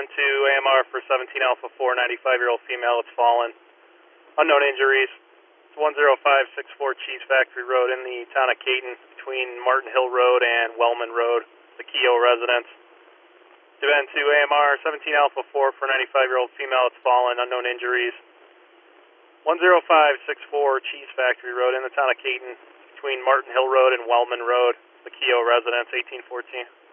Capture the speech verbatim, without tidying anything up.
Devon two A M R for seventeen Alpha four, ninety-five-year-old female, it's fallen. Unknown injuries. It's one zero five six four Cheese Factory Road in the town of Caton between Martin Hill Road and Wellman Road, the Keogh residence. Devon two A M R, seventeen Alpha four for ninety-five-year-old female, it's fallen, unknown injuries. one zero five six four Cheese Factory Road in the town of Caton between Martin Hill Road and Wellman Road, the Keogh residence, eighteen fourteen.